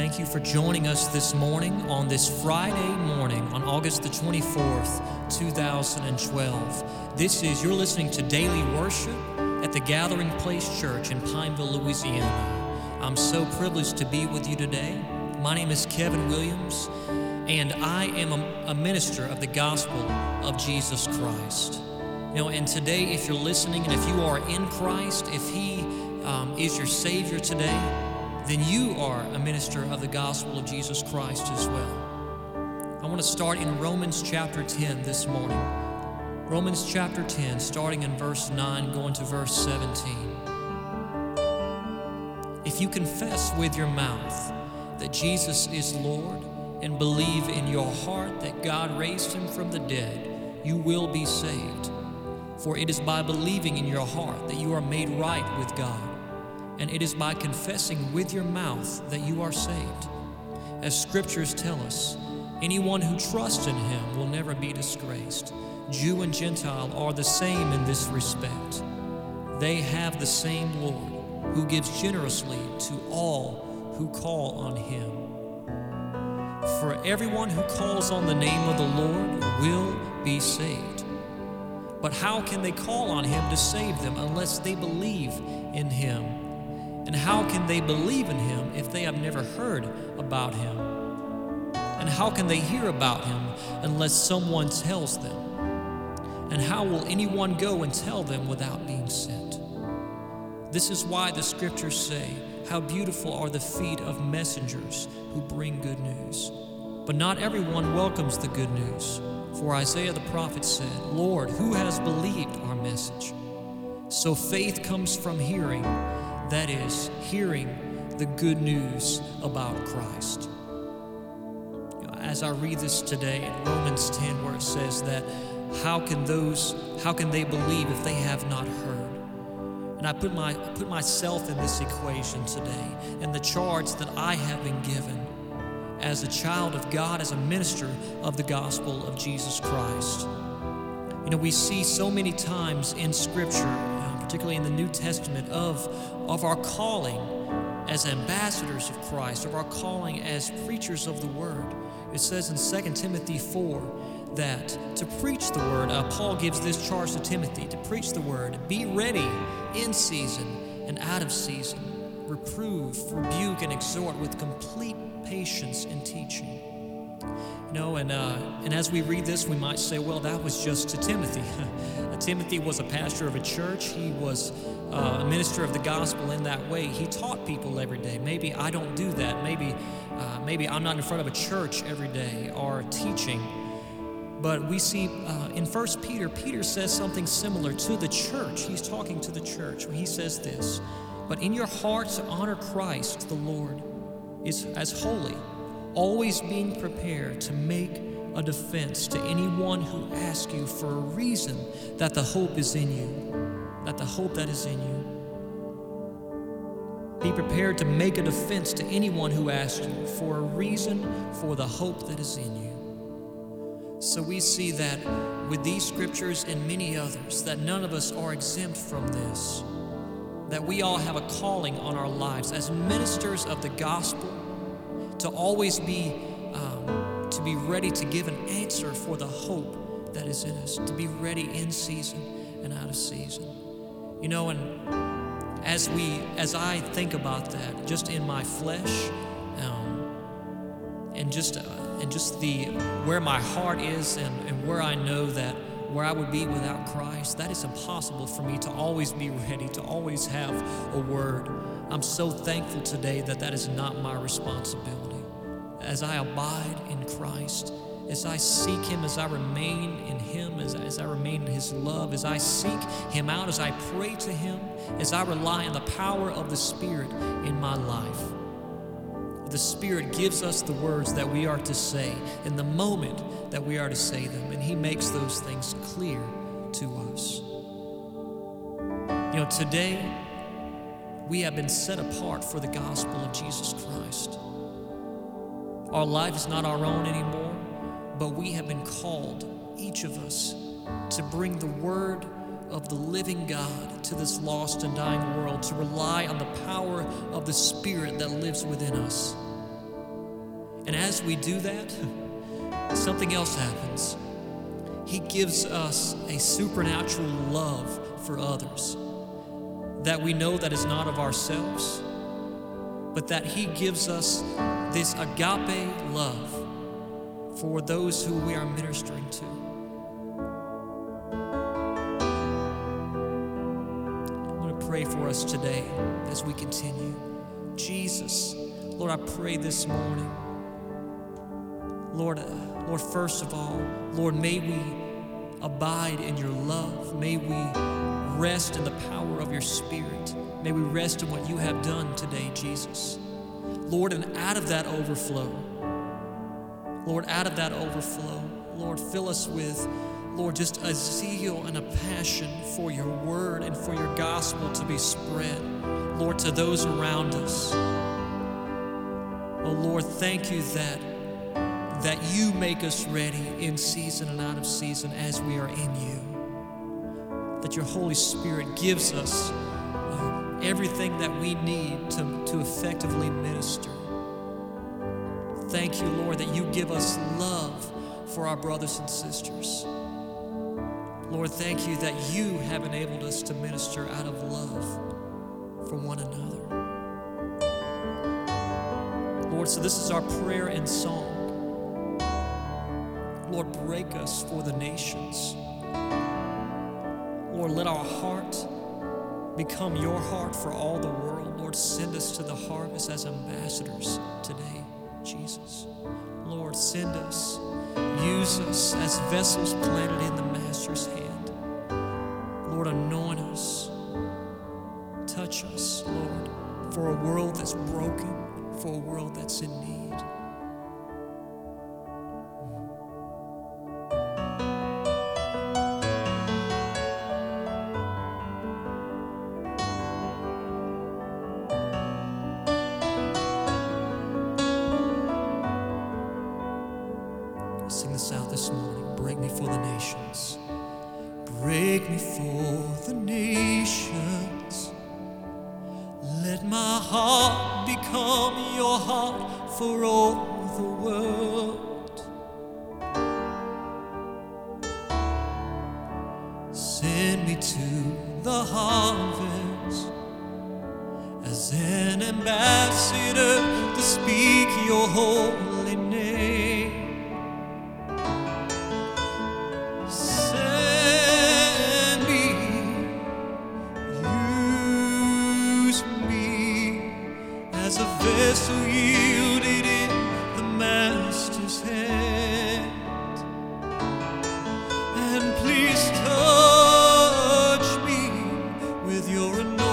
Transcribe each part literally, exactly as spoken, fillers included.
Thank you for joining us this morning on this Friday morning on August the twenty-fourth, two thousand twelve. This is, you're listening to Daily Worship at the Gathering Place Church in Pineville, Louisiana. I'm so privileged to be with you today. My name is Kevin Williams, and I am a, a minister of the gospel of Jesus Christ. You know, and today, if you're listening and if you are in Christ, if He um, is your Savior today, then you are a minister of the gospel of Jesus Christ as well. I want to start in Romans chapter ten this morning. Romans chapter ten, starting in verse nine, going to verse seventeen. If you confess with your mouth that Jesus is Lord and believe in your heart that God raised Him from the dead, you will be saved. For it is by believing in your heart that you are made right with God, and it is by confessing with your mouth that you are saved. As scriptures tell us, anyone who trusts in Him will never be disgraced. Jew and Gentile are the same in this respect. They have the same Lord, who gives generously to all who call on Him. For everyone who calls on the name of the Lord will be saved. But how can they call on Him to save them unless they believe in Him? And how can they believe in Him if they have never heard about Him? And how can they hear about Him unless someone tells them? And how will anyone go and tell them without being sent? This is why the scriptures say, how beautiful are the feet of messengers who bring good news. But not everyone welcomes the good news. For Isaiah the prophet said, Lord, who has believed our message? So faith comes from hearing, that is, hearing the good news about Christ. You know, as I read this today in Romans ten, where it says that how can those, how can they believe if they have not heard? And I put my put myself in this equation today, and the charge that I have been given as a child of God, as a minister of the gospel of Jesus Christ. You know, we see so many times in Scripture, uh, particularly in the New Testament, of, of our calling as ambassadors of Christ, of our calling as preachers of the Word. It says in Second Timothy four that to preach the Word, uh, Paul gives this charge to Timothy, to preach the Word, be ready in season and out of season, reprove, rebuke, and exhort with complete patience and teaching. You know, and uh, and as we read this, we might say, well, that was just to Timothy. Timothy was a pastor of a church. He was uh, a minister of the gospel in that way. He taught people every day. Maybe I don't do that. Maybe, uh, maybe I'm not in front of a church every day or teaching. But we see uh, in First Peter, Peter says something similar to the church. He's talking to the church. He says this, but in your hearts honor Christ the Lord is as holy, always being prepared to make a defense to anyone who asks you for a reason that the hope is in you, that the hope that is in you. Be prepared to make a defense to anyone who asks you for a reason for the hope that is in you. So we see that with these scriptures and many others, that none of us are exempt from this, that we all have a calling on our lives as ministers of the gospel to always be um, to be ready to give an answer for the hope that is in us, to be ready in season and out of season. You know, and as we as I think about that, just in my flesh, um, and just uh, and just the where my heart is, and, and where I know that where I would be without Christ, that is impossible for me to always be ready, to always have a word. I'm so thankful today that that is not my responsibility. As I abide in Christ, as I seek Him, as I remain in Him, as, as I remain in His love, as I seek Him out, as I pray to Him, as I rely on the power of the Spirit in my life. The Spirit gives us the words that we are to say in the moment that we are to say them, and He makes those things clear to us. You know, today we have been set apart for the gospel of Jesus Christ. Our life is not our own anymore, but we have been called, each of us, to bring the word of the living God to this lost and dying world, to rely on the power of the Spirit that lives within us. And as we do that, something else happens. He gives us a supernatural love for others that we know that is not of ourselves, but that He gives us this agape love for those who we are ministering to. I'm going to pray for us today as we continue. Jesus, Lord, I pray this morning, Lord, uh, Lord, first of all, Lord, may we abide in your love. May we rest in the power of your Spirit. May we rest in what you have done today, Jesus. Lord, and out of that overflow, Lord, out of that overflow, Lord, fill us with, Lord, just a zeal and a passion for your word and for your gospel to be spread, Lord, to those around us. Oh, Lord, thank you that that you make us ready in season and out of season as we are in you. That your Holy Spirit gives us uh, everything that we need to, to effectively minister. Thank you, Lord, that you give us love for our brothers and sisters. Lord, thank you that you have enabled us to minister out of love for one another. Lord, so this is our prayer and song. Lord, break us for the nations. Lord, let our heart become your heart for all the world. Lord, send us to the harvest as ambassadors today, Jesus. Lord, send us. Use us as vessels planted in the Master's hand. Lord, anoint us. Touch us, Lord, for a world that's broken, for a world that's in need. Sing this out this morning. Break me for the nations. Break me for the nations. Let my heart become your heart for all the world. Send me to the harvest as an ambassador to speak your holy name. As a vessel yielded in the Master's hand. And please touch me with your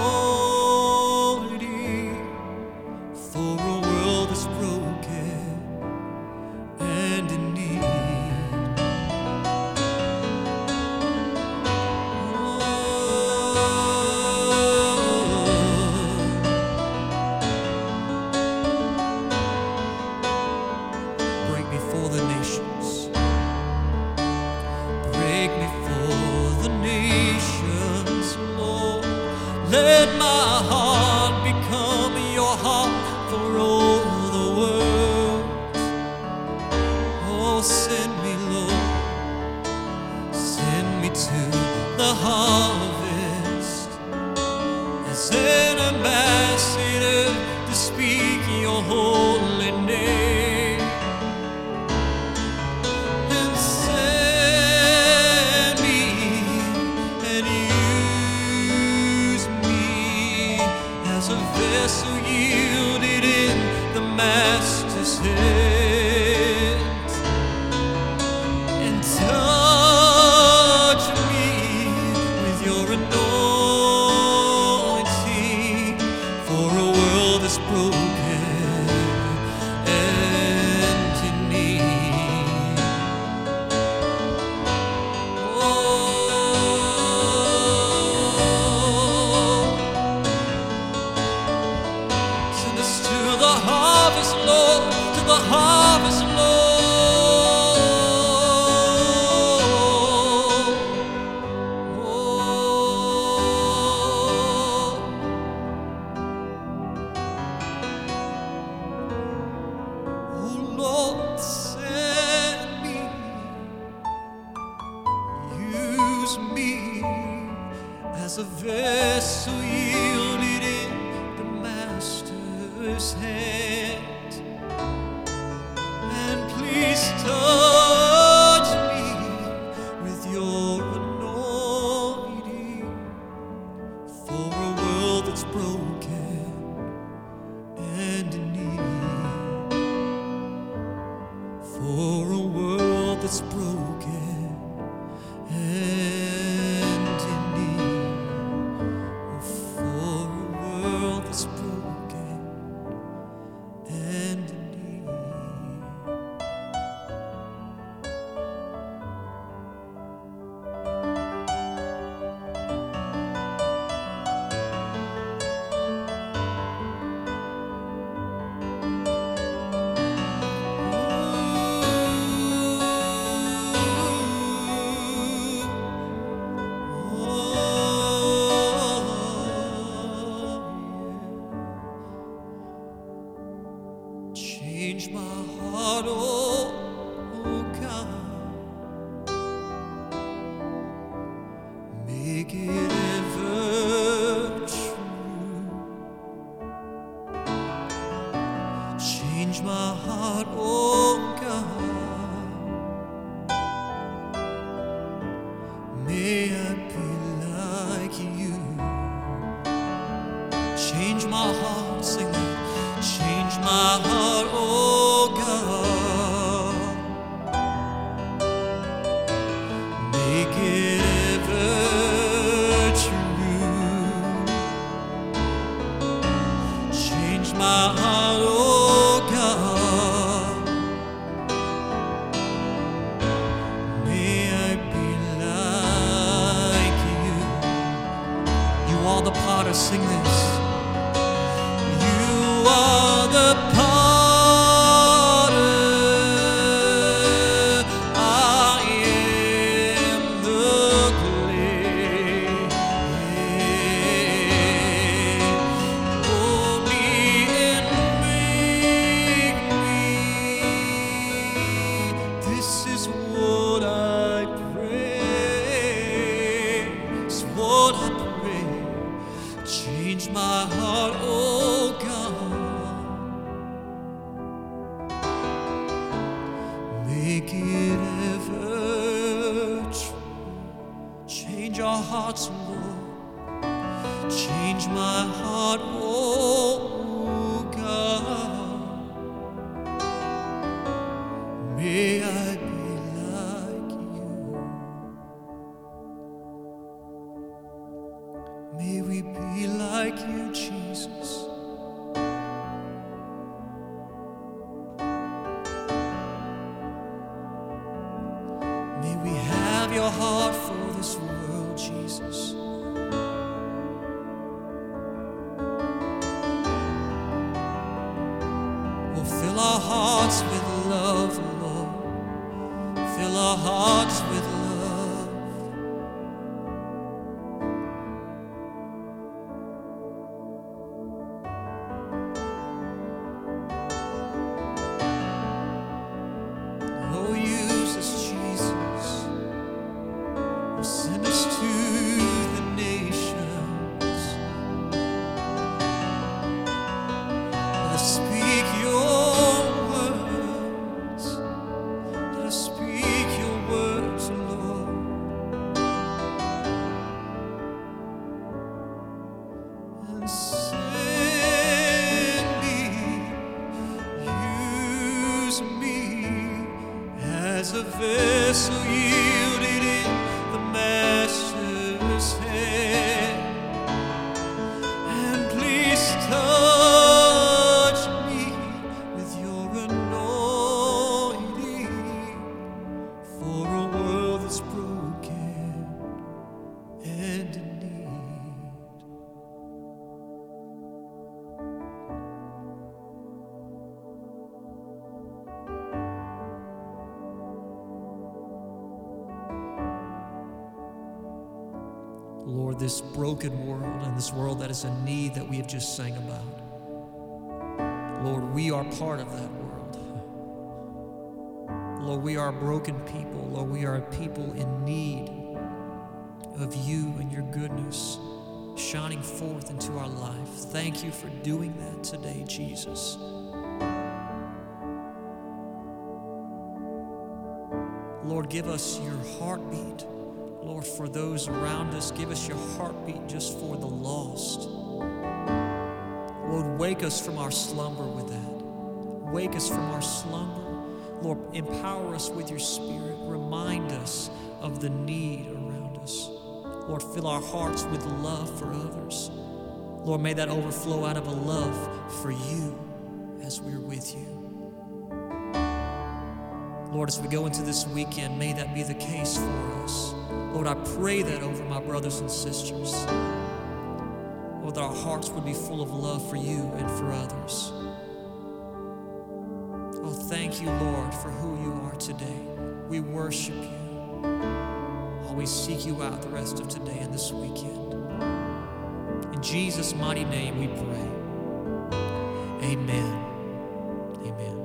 anointing for a world that's broken and in need. For the nations. Break me for the nations, Lord. Let my heart become your heart for all the world. Oh, send me, Lord. Send me to the harvest as an ambassador to speak your holy name. A vessel yielded in the Master's hand. And touch me me as a vessel yielded in the Master's hand. And please touch me with your anointing for a world that's broken and in need, for a world that's broken and in need, for a world that's broken and in need. Change my heart, oh, oh God. Make it ever true. Change my heart, oh God. May I be like you. Change my heart, sing it. Change my heart, oh God. Make it ever true. Change my heart, oh God. May I be like you. You are the potter, sing this. You are the potter, I am the clay. Mold me and make me. This is what I pray. It's what I pray. Change my heart, oh God. Make it ever true. Change our hearts, Lord. Change my heart, oh God. May I be like you. May we be like you, Jesus. May we have your heart for this world, Jesus. Oh, fill our hearts with love, Lord. Fill our hearts with love. Oh, use us, Jesus. Oh, send us to the nations. Let us speak your words. Let us speak your words, Lord. And send me, use me as a vessel yielded in the Master's hand. And please touch me with your anointing for a world that's broken and in need. Lord, this broken world and this world that is in need that we have just sang about, Lord, we are part of that world. Lord, we are a broken people. Lord, we are a people in need of you and your goodness shining forth into our life. Thank you for doing that today, Jesus. Lord, give us your heartbeat. Lord, for those around us, give us your heartbeat just for the lost. Lord, wake us from our slumber with that. Wake us from our slumber. Lord, empower us with your Spirit. Remind us of the need around us. Lord, fill our hearts with love for others. Lord, may that overflow out of a love for you as we're with you. Lord, as we go into this weekend, may that be the case for us. Lord, I pray that over my brothers and sisters. Lord, that our hearts would be full of love for you and for others. Oh, thank you, Lord, for who you are today. We worship you. Oh, we seek you out the rest of today and this weekend. In Jesus' mighty name we pray. Amen. Amen.